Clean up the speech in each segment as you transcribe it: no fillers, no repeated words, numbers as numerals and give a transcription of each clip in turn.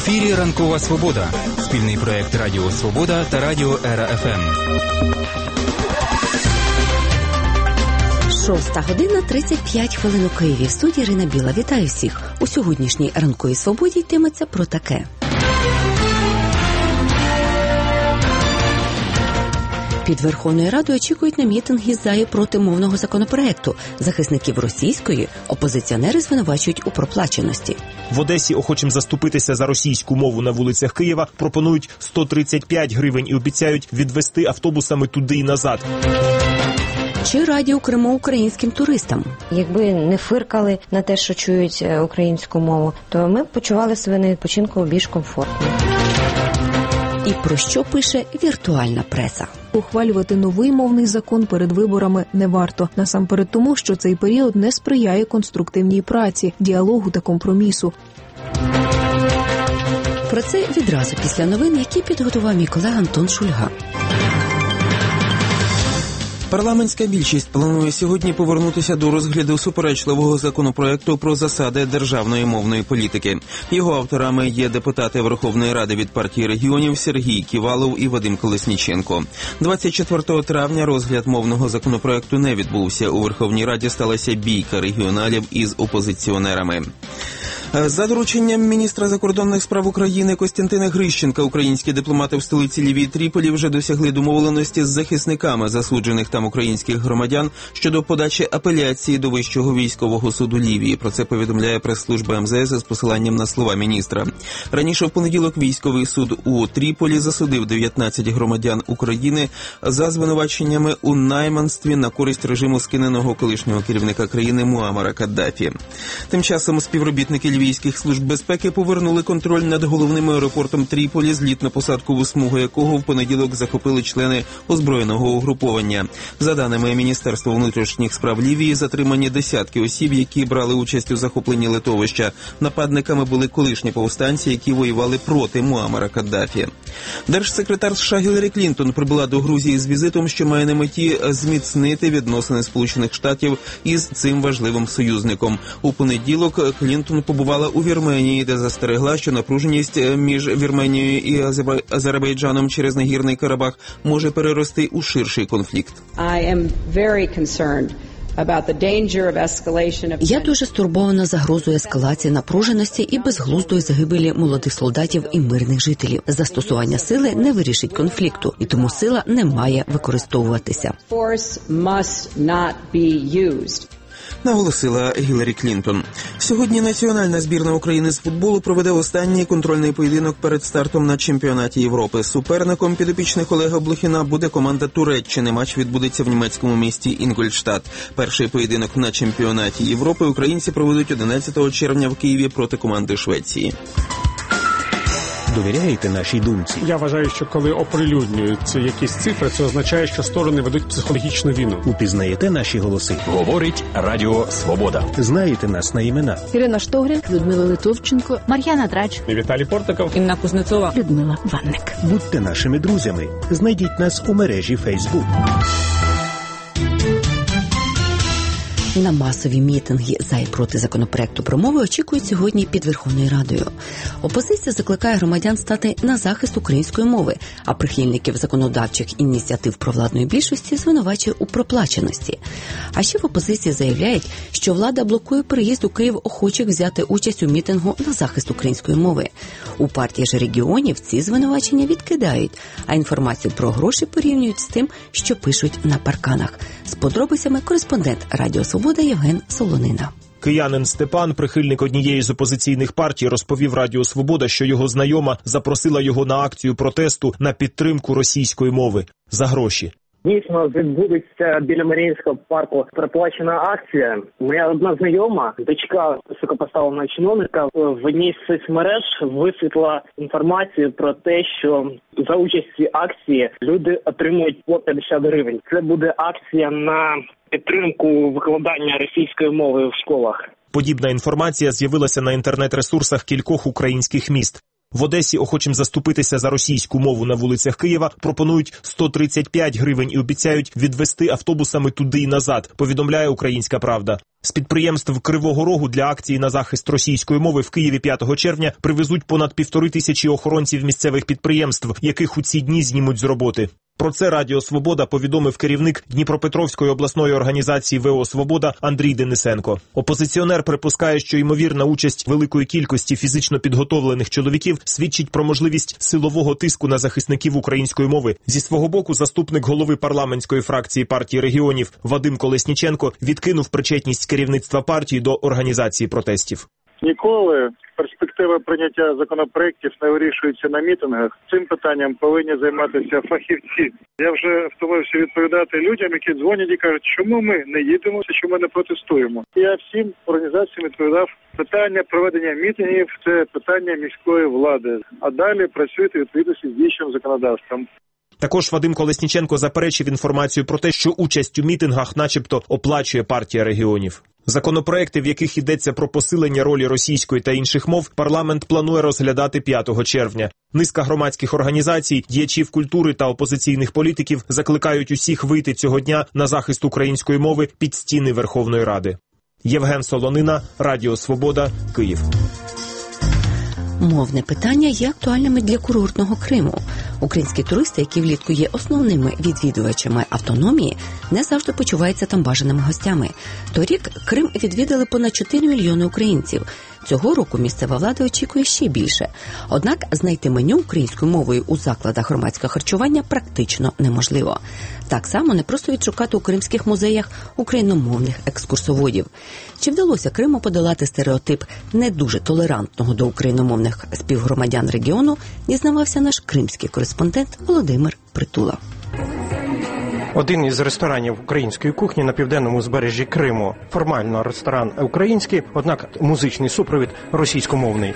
ефірі «Ранкова Свобода» – спільний проєкт Радіо Свобода та Радіо Ера ФМ. 6:35 у Києві. В студії Ірина Біла. Вітаю всіх. У сьогоднішній «Ранковій Свободі» йтиметься про таке. Під Верховною Радою очікують на мітинги за і проти мовного законопроекту. Захисників російської опозиціонери звинувачують у проплаченості. В Одесі охочим заступитися за російську мову на вулицях Києва пропонують 135 гривень і обіцяють відвезти автобусами туди і назад. Чи раді у Криму українським туристам? Якби не фиркали на те, що чують українську мову, то ми б почували себе на відпочинку більш комфортно. І про що пише віртуальна преса? Ухвалювати новий мовний закон перед виборами не варто. Насамперед тому, що цей період не сприяє конструктивній праці, діалогу та компромісу. Про це відразу після новин, які підготував мій колега Антон Шульга. Парламентська більшість планує сьогодні повернутися до розгляду суперечливого законопроекту про засади державної мовної політики. Його авторами є депутати Верховної Ради від партії регіонів Сергій Ківалов і Вадим Колесніченко. 24 травня розгляд мовного законопроекту не відбувся. У Верховній Раді сталася бійка регіоналів із опозиціонерами. За дорученням міністра закордонних справ України Костянтина Грищенка, українські дипломати в столиці Лівії Тріполі вже досягли домовленості з захисниками засуджених там українських громадян щодо подачі апеляції до Вищого військового суду Лівії. Про це повідомляє прес-служба МЗС з посиланням на слова міністра. Раніше в понеділок військовий суд у Тріполі засудив 19 громадян України за звинуваченнями у найманстві на користь режиму скиненого колишнього керівника країни Муаммара Каддафі. Тим часом співробітники львівських служб безпеки повернули контроль над головним аеропортом Тріполі, злітно-посадкову смугу якого в понеділок захопили члени озброєного угруповання. За даними Міністерства внутрішніх справ Лівії, затримані десятки осіб, які брали участь у захопленні литовища. Нападниками були колишні повстанці, які воювали проти Муаммара Каддафі. Держсекретар США Гіларі Клінтон прибула до Грузії з візитом, що має на меті зміцнити відносини Сполучених Штатів із цим важливим союзником. У понеділок Клінтон побувала у Вірменії, де застерегла, що напруженість між Вірменією і Азербайджаном через Нагірний Карабах може перерости у ширший конфлікт. Я дуже стурбована загрозою ескалації напруженості і безглуздої загибелі молодих солдатів і мирних жителів. Застосування сили не вирішить конфлікту, і тому сила не має використовуватися. Наголосила Гіларі Клінтон. Сьогодні національна збірна України з футболу проведе останній контрольний поєдинок перед стартом на чемпіонаті Європи. Суперником підопічних Олега Блохіна буде команда Туреччини. Матч відбудеться в німецькому місті Інгольштадт. Перший поєдинок на чемпіонаті Європи українці проведуть 11 червня в Києві проти команди Швеції. Довіряєте нашій думці? Я вважаю, що коли оприлюднюються якісь цифри, це означає, що сторони ведуть психологічну війну. Упізнаєте наші голоси? Говорить Радіо Свобода. Знаєте нас на імена? Ірина Штогрін, Людмила Литовченко, Мар'яна Драч, Віталій Портиков, Інна Кузнецова, Людмила Ванник. Будьте нашими друзями. Знайдіть нас у мережі Facebook. На масові мітинги за і проти законопроекту про мови очікують сьогодні під Верховною Радою. Опозиція закликає громадян стати на захист української мови, а прихильників законодавчих ініціатив провладної більшості звинувачує у проплаченості. А ще в опозиції заявляють, що влада блокує приїзд у Київ охочих взяти участь у мітингу на захист української мови. У партії ж регіонів ці звинувачення відкидають, а інформацію про гроші порівнюють з тим, що пишуть на парканах. З подробицями кореспондент Радіо Свобода Євген Солонина. Киянин Степан, прихильник однієї з опозиційних партій, розповів Радіо Свобода, що його знайома запросила його на акцію протесту на підтримку російської мови за гроші. Дійсно, відбудеться біля Маріїнського парку проплачена акція. Моя одна знайома, дочка високопоставленого чиновника, в одній з соцмереж висвітла інформацію про те, що за участі акції люди отримують по 50 гривень. Це буде акція на підтримку викладання російської мови в школах. Подібна інформація з'явилася на інтернет-ресурсах кількох українських міст. В Одесі охочим заступитися за російську мову на вулицях Києва пропонують 135 гривень і обіцяють відвести автобусами туди і назад, повідомляє «Українська правда». З підприємств Кривого Рогу для акції на захист російської мови в Києві 5 червня привезуть понад 1500 охоронців місцевих підприємств, яких у ці дні знімуть з роботи. Про це Радіо Свобода повідомив керівник Дніпропетровської обласної організації ВО «Свобода» Андрій Денисенко. Опозиціонер припускає, що ймовірна участь великої кількості фізично підготовлених чоловіків свідчить про можливість силового тиску на захисників української мови. Зі свого боку, заступник голови парламентської фракції партії регіонів Вадим Колесніченко відкинув причетність керівництва партії до організації протестів. Ніколи перспектива прийняття законопроєктів не вирішується на мітингах. Цим питанням повинні займатися фахівці. Я вже втомився відповідати людям, які дзвонять і кажуть, чому ми не їдемо, чому ми не протестуємо. Я всім організаціям відповідав, питання проведення мітингів – це питання міської влади, а далі працюйте відповідності з діючим законодавством. Також Вадим Колесніченко заперечив інформацію про те, що участь у мітингах начебто оплачує партія регіонів. Законопроекти, в яких йдеться про посилення ролі російської та інших мов, парламент планує розглядати 5 червня. Низка громадських організацій, діячів культури та опозиційних політиків закликають усіх вийти цього дня на захист української мови під стіни Верховної Ради. Євген Солонина, Радіо Свобода, Київ. Мовне питання є актуальними для курортного Криму. Українські туристи, які влітку є основними відвідувачами автономії, не завжди почуваються там бажаними гостями. Торік Крим відвідали понад 4 мільйони українців. Цього року місцева влада очікує ще більше. Однак знайти меню українською мовою у закладах громадського харчування практично неможливо. Так само не просто відшукати у кримських музеях україномовних екскурсоводів. Чи вдалося Криму подолати стереотип не дуже толерантного до україномовних співгромадян регіону, дізнавався наш кримський кореспондент Володимир Притула. Один із ресторанів української кухні на південному узбережжі Криму. Формально ресторан український, однак музичний супровід російськомовний.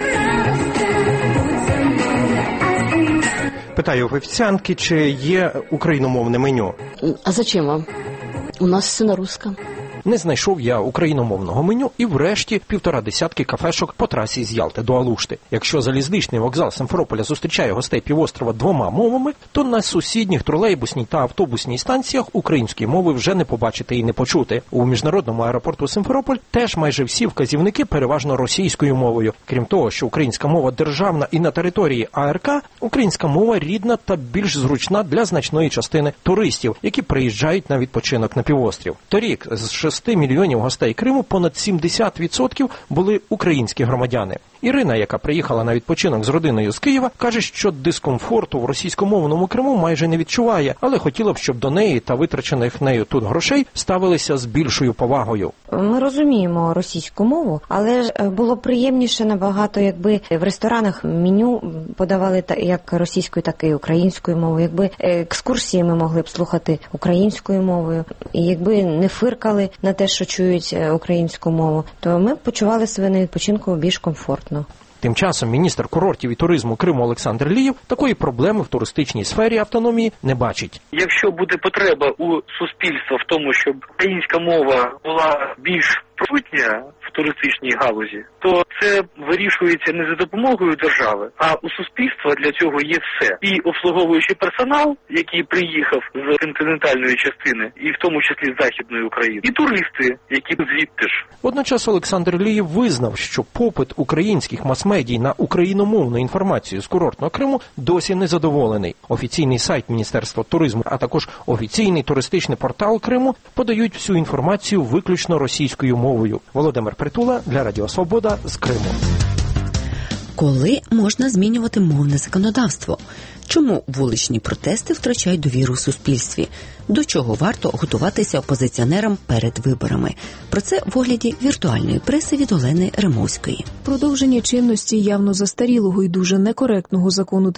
Питаю в офіціантки, чи є україномовне меню. А зачем вам? У нас все на русском. Не знайшов я україномовного меню і врешті 1,5 кафешок по трасі з Ялти до Алушти. Якщо залізничний вокзал Симферополя зустрічає гостей півострова 2 мовами, то на сусідніх тролейбусній та автобусній станціях української мови вже не побачити і не почути. У міжнародному аеропорту Симферополь теж майже всі вказівники переважно російською мовою. Крім того, що українська мова державна і на території АРК, українська мова рідна та більш зручна для значної частини туристів, які приїжджають на відпочинок на півострів. Торік з 6 мільйонів гостей Криму понад 70% були українські громадяни. Ірина, яка приїхала на відпочинок з родиною з Києва, каже, що дискомфорту в російськомовному Криму майже не відчуває, але хотіла б, щоб до неї та витрачених нею тут грошей ставилися з більшою повагою. Ми розуміємо російську мову, але ж було приємніше набагато, якби в ресторанах меню подавали як російською, так і українською мовою, якби екскурсії ми могли б слухати українською мовою, і якби не фиркали на те, що чують українську мову, то ми почували себе на відпочинку більш комфортно. Тим часом міністр курортів і туризму Криму Олександр Лієв такої проблеми в туристичній сфері автономії не бачить. Якщо буде потреба у суспільства в тому, щоб українська мова була більш присутня в туристичній галузі, то це вирішується не за допомогою держави, а у суспільства для цього є все. І обслуговуючий персонал, який приїхав з континентальної частини, і в тому числі з Західної України, і туристи, які звідти ж. Водночас Олександр Лієв визнав, що попит українських мас-медій на україномовну інформацію з курортного Криму досі незадоволений. Офіційний сайт Міністерства туризму, а також офіційний туристичний портал Криму подають всю інформацію виключно російською мовою. Володимир Притула для Радіо Свобода з Криму. Коли можна змінювати мовне законодавство? Чому вуличні протести втрачають довіру в суспільстві? До чого варто готуватися опозиціонерам перед виборами? Про це в огляді віртуальної преси від Олени Римовської. Продовження чинності явно застарілого і дуже некоректного закону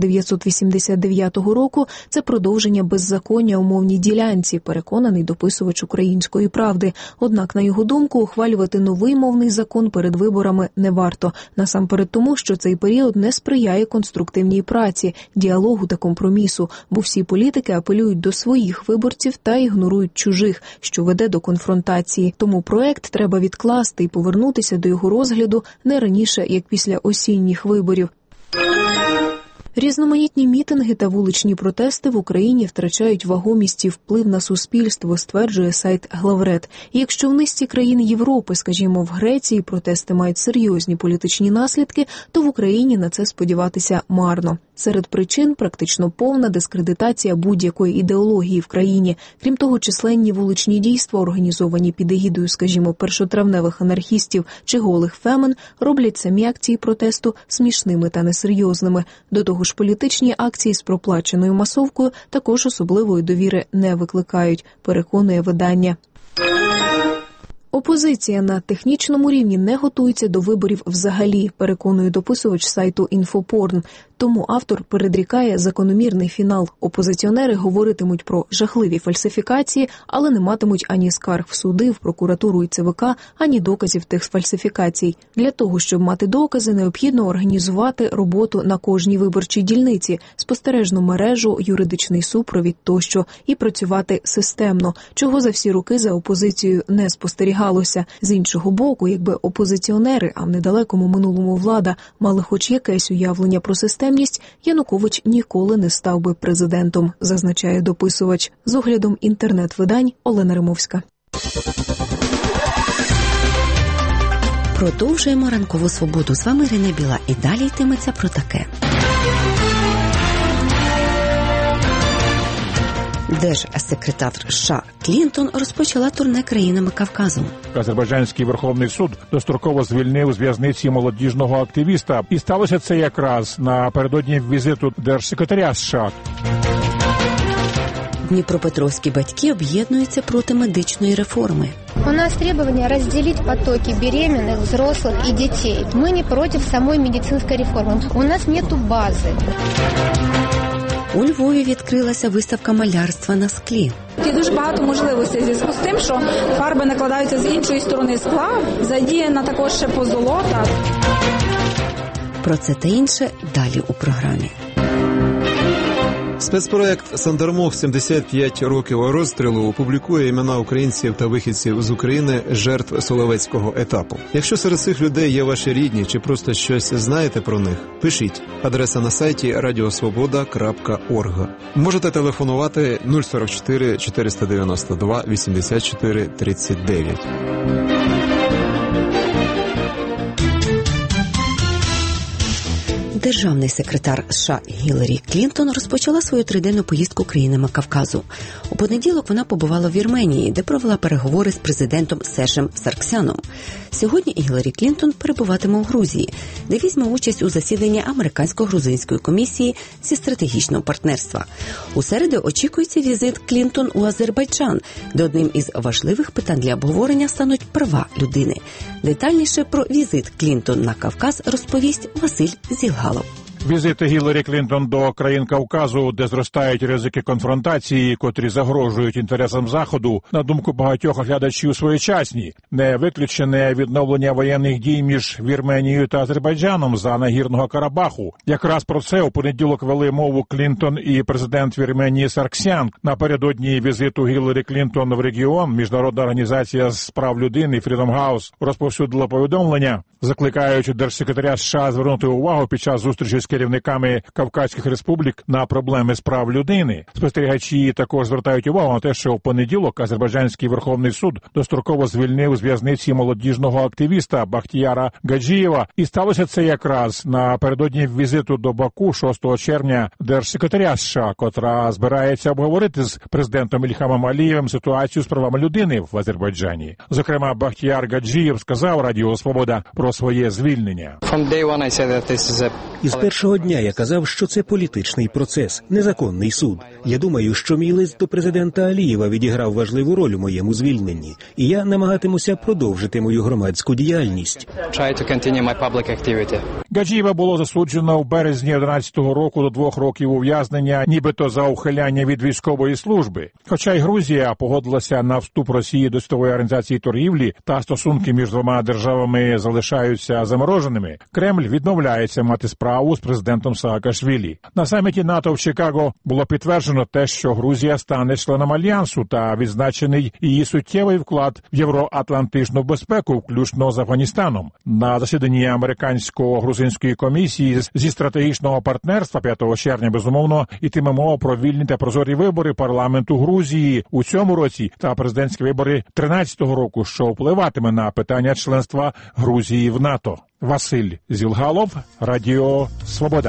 1989 року – це продовження беззаконня у мовній ділянці, переконаний дописувач «Української правди». Однак, на його думку, ухвалювати новий мовний закон перед виборами не варто. Насамперед тому, що цей період не сприяє конструктивній праці, діалогу та компромісу, бо всі політики апелюють до своїх виборців та ігнорують чужих, що веде до конфронтації. Тому проект треба відкласти і повернутися до його розгляду не раніше, як після осінніх виборів. Різноманітні мітинги та вуличні протести в Україні втрачають вагомість і вплив на суспільство, стверджує сайт Главред. І якщо в низці країн Європи, скажімо, в Греції, протести мають серйозні політичні наслідки, то в Україні на це сподіватися марно. Серед причин практично повна дискредитація будь-якої ідеології в країні. Крім того, численні вуличні дійства, організовані під егідою, скажімо, першотравневих анархістів чи голих фемен, роблять самі акції протесту смішними та несерйозними. До того ж, політичні акції з проплаченою масовкою також особливої довіри не викликають, переконує видання. Опозиція на технічному рівні не готується до виборів взагалі, переконує дописувач сайту «Інфопорн». Тому автор передрікає закономірний фінал. Опозиціонери говоритимуть про жахливі фальсифікації, але не матимуть ані скарг в суди, в прокуратуру і ЦВК, ані доказів тих фальсифікацій. Для того, щоб мати докази, необхідно організувати роботу на кожній виборчій дільниці, спостережну мережу, юридичний супровід тощо, і працювати системно, чого за всі роки за опозицією не спостерігалося. З іншого боку, якби опозиціонери, а в недалекому минулому влада, мали хоч якесь уявлення про систему, Янукович ніколи не став би президентом, зазначає дописувач. З оглядом інтернет-видань Олена Римовська. Продовжуємо ранкову свободу. З вами Ірина Біла. І далі йтиметься про таке. Держсекретар США Клінтон розпочала турне країнами Кавказу. Азербайджанський Верховний суд достроково звільнив з в'язниці молодіжного активіста. І сталося це якраз напередодні візиту держсекретаря США. Дніпропетровські батьки об'єднуються проти медичної реформи. У нас требование разделить потоки беременных, взрослых и детей. Мы не против самой медицинской реформы. У нас нету базы. У Львові відкрилася виставка малярства на склі. Є дуже багато можливостей в зв'язку з тим, що фарби накладаються з іншої сторони скла, задіяна також ще позолота. Про це та інше далі у програмі. Спецпроект «Сандармох. 75 років розстрілу» публікує імена українців та вихідців з України, жертв Соловецького етапу. Якщо серед цих людей є ваші рідні чи просто щось знаєте про них, пишіть. Адреса на сайті radiosvoboda.org. Можете телефонувати 044 492 84 39. Державний секретар США Гіларі Клінтон розпочала свою триденну поїздку країнами Кавказу. У понеділок вона побувала в Вірменії, де провела переговори з президентом Сешем Сарксяном. Сьогодні Гіларі Клінтон перебуватиме у Грузії, де візьме участь у засіданні Американсько-грузинської комісії зі стратегічного партнерства. У середу очікується візит Клінтон у Азербайджан, де одним із важливих питань для обговорення стануть права людини. Детальніше про візит Клінтон на Кавказ розповість Василь Зілгалов. Візит Гіларі Клінтон до країн Кавказу, де зростають ризики конфронтації, котрі загрожують інтересам Заходу, на думку багатьох оглядачів, своєчасні. Не виключене відновлення воєнних дій між Вірменією та Азербайджаном за Нагірного Карабаху. Якраз про це у понеділок вели мову Клінтон і президент Вірменії Сарксян. Напередодні візиту Гіларі Клінтон в регіон Міжнародна організація з прав людини Freedom House розповсюдила повідомлення, закликаючи держсекретаря США звернути увагу під час зустрічі з керівниками Кавказьких республік на проблеми з прав людини. Спостерігачі також звертають увагу на те, що в понеділок Азербайджанський Верховний суд достроково звільнив з в'язниці молодіжного активіста Бахтіяра Гаджієва. І сталося це якраз напередодні візиту до Баку 6 червня держсекретаря США, котра збирається обговорити з президентом Ільхамом Алієвим ситуацію з правами людини в Азербайджані. Зокрема, Бахтіяр Гаджієв сказав Радіо Свобода про своє звільнення. Із першого дня я казав, що це політичний процес, незаконний суд. Я думаю, що мій лист до президента Алієва відіграв важливу роль у моєму звільненні, і я намагатимуся продовжити мою громадську діяльність. Гаджієва було засуджено в березні 2011 року до 2 років ув'язнення, нібито за ухиляння від військової служби. Хоча й Грузія погодилася на вступ Росії до Світової організації торгівлі та стосунки між двома державами залишаються замороженими, Кремль відмовляється мати справу з президентом Саакашвілі. На саміті НАТО в Чикаго було підтверджено те, що Грузія стане членом Альянсу та відзначений її суттєвий вклад в євроатлантичну безпеку, включно з Афганістаном. На засіданні Американсько-грузинської Мюнхенської комісії зі стратегічного партнерства 5 червня, безумовно, йтиме мова про вільні та прозорі вибори парламенту Грузії у цьому році та президентські вибори 13-го року, що впливатиме на питання членства Грузії в НАТО. Василь Зілгалов, Радіо Свобода.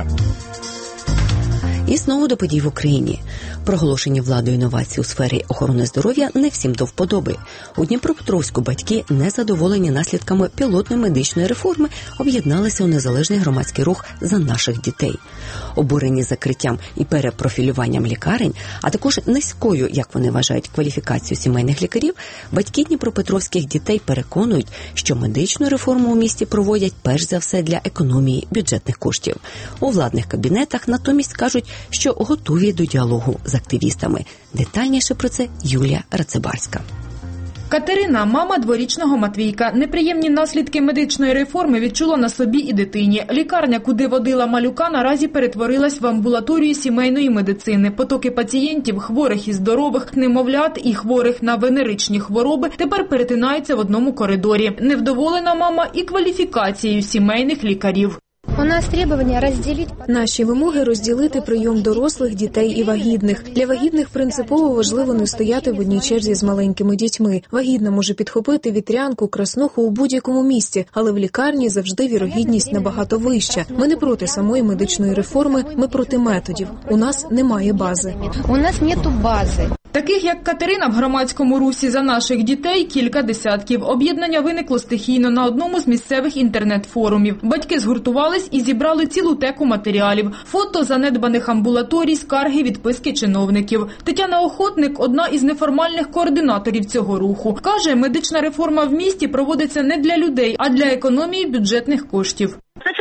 І знову до подій в Україні. Проголошені владою інновації у сфері охорони здоров'я не всім до вподоби. У Дніпропетровську батьки, незадоволені наслідками пілотної медичної реформи, об'єдналися у незалежний громадський рух «За наших дітей». Обурені закриттям і перепрофілюванням лікарень, а також низькою, як вони вважають, кваліфікацією сімейних лікарів, батьки дніпропетровських дітей переконують, що медичну реформу у місті проводять перш за все для економії бюджетних коштів. У владних кабінетах натомість кажуть, що готові до діалогу з активістами. Детальніше про це Юлія Рацибарська. Катерина, мама дворічного Матвійка, неприємні наслідки медичної реформи відчула на собі і дитині. Лікарня, куди водила малюка, наразі перетворилась в амбулаторію сімейної медицини. Потоки пацієнтів, хворих і здорових, немовлят і хворих на венеричні хвороби тепер перетинаються в одному коридорі. Невдоволена мама і кваліфікацією сімейних лікарів. У нас требування розділити... Наші вимоги – розділити прийом дорослих, дітей і вагітних. Для вагітних принципово важливо не стояти в одній черзі з маленькими дітьми. Вагітна може підхопити вітрянку, краснуху у будь-якому місці, але в лікарні завжди вірогідність набагато вища. Ми не проти самої медичної реформи, ми проти методів. У нас немає бази. У нас нету бази. Таких, як Катерина, в громадському русі «За наших дітей» кілька десятків. Об'єднання виникло стихійно на одному з місцевих інтернет-форумів. Батьки згуртувались і зібрали цілу теку матеріалів. Фото занедбаних амбулаторій, скарги, відписки чиновників. Тетяна Охотник – одна із неформальних координаторів цього руху. Каже, медична реформа в місті проводиться не для людей, а для економії бюджетних коштів.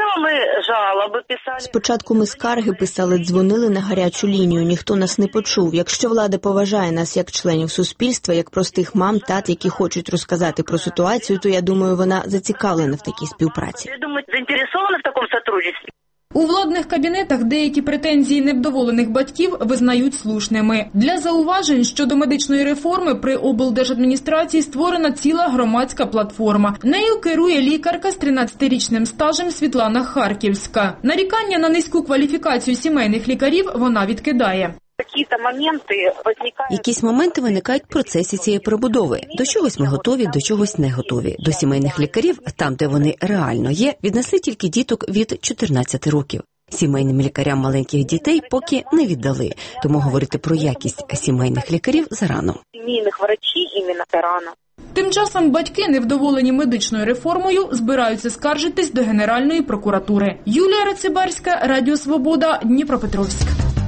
Спочатку ми скарги писали, дзвонили на гарячу лінію, ніхто нас не почув. Якщо влада поважає нас як членів суспільства, як простих мам, тат, які хочуть розказати про ситуацію, то я думаю, вона зацікавлена в такій співпраці. У владних кабінетах деякі претензії невдоволених батьків визнають слушними. Для зауважень щодо медичної реформи при облдержадміністрації створена ціла громадська платформа. Нею керує лікарка з 13-річним стажем Світлана Харківська. Нарікання на низьку кваліфікацію сімейних лікарів вона відкидає. Якісь моменти виникають в процесі цієї перебудови. До чогось ми готові, до чогось не готові. До сімейних лікарів, там, де вони реально є, віднесли тільки діток від 14 років. Сімейним лікарям маленьких дітей поки не віддали. Тому говорити про якість сімейних лікарів зарано. Тим часом батьки, невдоволені медичною реформою, збираються скаржитись до Генеральної прокуратури. Юлія Рацибарська, Радіо Свобода, Дніпропетровськ.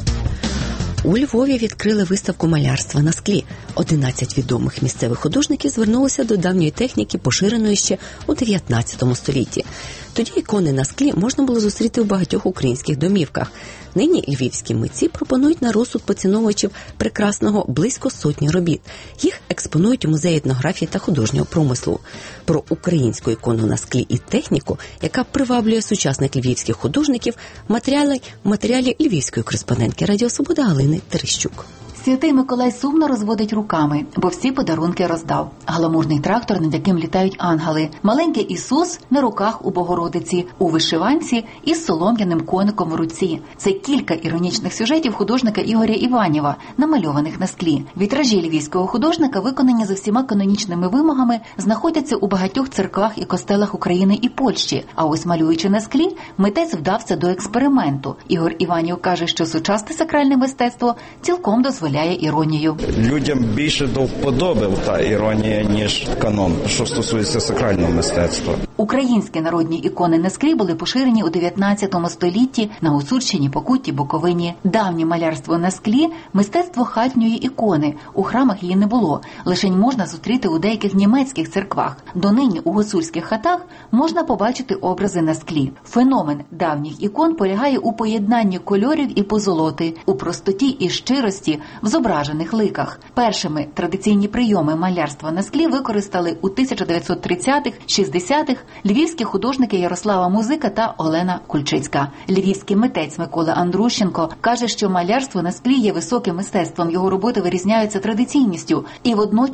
У Львові відкрили виставку малярства на склі. 11 відомих місцевих художників звернулися до давньої техніки, поширеної ще у 19 столітті. Тоді ікони на склі можна було зустріти в багатьох українських домівках. Нині львівські митці пропонують на розсуд поціновувачів прекрасного близько сотні робіт. Їх експонують у музеї етнографії та художнього промислу. Про українську ікону на склі і техніку, яка приваблює сучасних львівських художників, матеріалі львівської кореспондентки Радіо Свобода Галини Терещук. Святий Миколай сумно розводить руками, бо всі подарунки роздав. Гламурний трактор, над яким літають ангели. Маленький Ісус на руках у Богородиці, у вишиванці і з солом'яним коником в руці. Це кілька іронічних сюжетів художника Ігоря Іванєва, намальованих на склі. Вітражі львівського художника, виконані за всіма канонічними вимогами, знаходяться у багатьох церквах і костелах України і Польщі. А ось малюючи на склі, митець вдався до експерименту. Ігор Іванєв каже, що сучасне сакральне мистецтво цілком дозволяє іронію. Людям більше до вподоби та іронія, ніж канон, що стосується сакрального мистецтва. Українські народні ікони на склі були поширені у 19 столітті на Гуцульщині, Покутті, Буковині. Давнє малярство на склі – мистецтво хатньої ікони. У храмах її не було. Лишень можна зустріти у деяких німецьких церквах. Донині у гуцульських хатах можна побачити образи на склі. Феномен давніх ікон полягає у поєднанні кольорів і позолоти, у простоті і щирості в зображених ликах. Першими традиційні прийоми малярства на склі використали у 1930-х, 60-х львівські художники Ярослава Музика та Олена Кульчицька. Львівський митець Микола Андрущенко каже, що малярство на склі є високим мистецтвом. Його роботи вирізняються традиційністю і водночас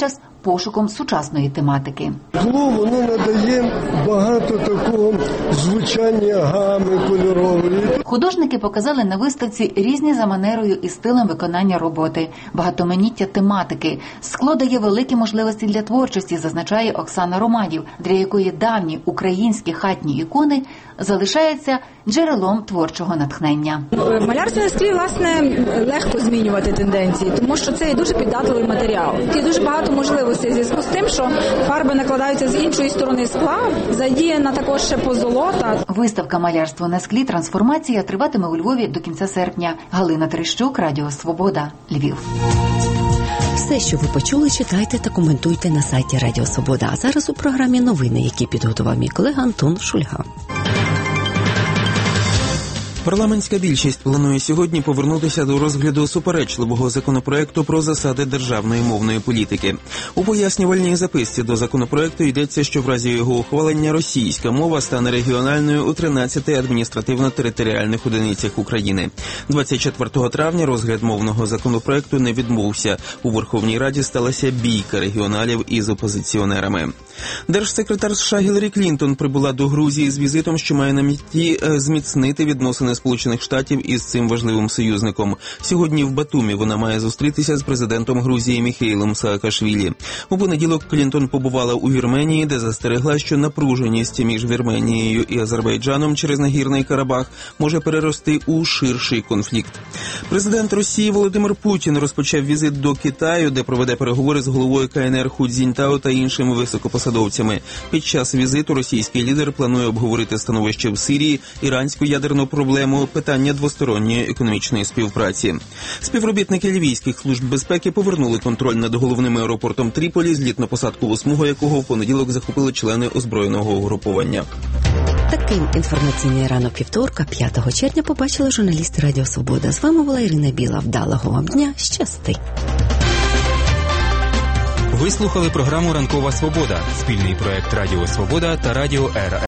пошуком сучасної тематики. Тло воно надає багато такого звучання гами кольорової. Художники показали на виставці різні за манерою і стилем виконання роботи, багатоманіття тематики. Скло дає великі можливості для творчості, зазначає Оксана Романів, для якої давні українські хатні ікони залишаються джерелом творчого натхнення. Малярство на склі, власне, легко змінювати тенденції, тому що це є дуже піддатливий матеріал. Є дуже багато можливостей в зв'язку з тим, що фарби накладаються з іншої сторони скла, задіяна також ще позолота. Виставка «Малярство на склі. Трансформація» триватиме у Львові до кінця серпня. Галина Терещук, Радіо Свобода, Львів. Все, що ви почули, читайте та коментуйте на сайті Радіо Свобода. А зараз у програмі новини, які підготував мій колега Антон Шульга. Парламентська більшість планує сьогодні повернутися до розгляду суперечливого законопроекту про засади державної мовної політики. У пояснювальній записці до законопроекту йдеться, що в разі його ухвалення російська мова стане регіональною у 13 адміністративно-територіальних одиницях України. 24 травня розгляд мовного законопроекту не відбувся. У Верховній Раді сталася бійка регіоналів із опозиціонерами. Держсекретар США Гіларі Клінтон прибула до Грузії з візитом, що має на меті зміцнити відносини Сполучених Штатів із цим важливим союзником. Сьогодні в Батумі вона має зустрітися з президентом Грузії Міхеїлом Саакашвілі. У понеділок Клінтон побувала у Вірменії, де застерегла, що напруженість між Вірменією і Азербайджаном через Нагірний Карабах може перерости у ширший конфлікт. Президент Росії Володимир Путін розпочав візит до Китаю, де проведе переговори з головою КНР Ху Цзіньтао та іншими високопосадовцями. Під час візиту російський лідер планує обговорити становище в Сирії, іранську ядерну проблему, питання двосторонньої економічної співпраці. Співробітники лівійських служб безпеки повернули контроль над головним аеропортом Тріполі, злітно-посадкову смугу якого в понеділок захопили члени озброєного угруповання. Таким інформаційний ранок вівторка, 5 червня, побачили журналісти Радіо Свобода. З вами була Ірина Біла. Вдалого вам дня. Щасти! Ви слухали програму «Ранкова Свобода» – спільний проект Радіо Свобода та Радіо РР.